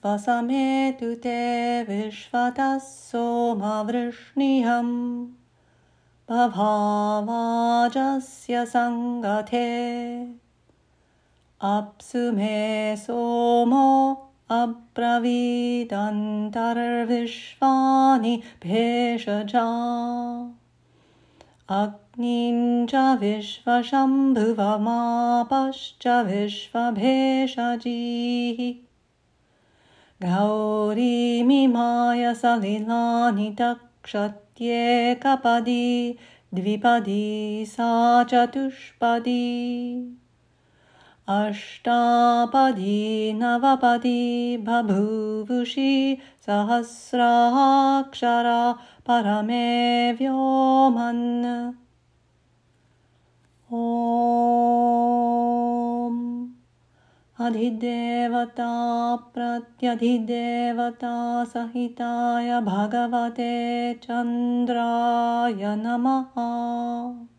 स्वसमेतु ते विश्वतः सोमवृष्णिहम् बभावाजस्य सङ्गथे अप्सु मे सोमो अब्रवीदन्तर्विश्वानि भेषजा अग्निञ्च विश्वशम्भुवमापश्च विश्वभेषजीः गौरीमिमाय सलिलानि तक्षत्येकपदी द्विपदी सा चतुष्पदी अष्टापदी नवपदी बभूवुषि सहस्राक्षरा परमे व्योमन् ॐ अधिदेवता प्रत्यधिदेवता सहिताय भगवते चन्द्राय नमः।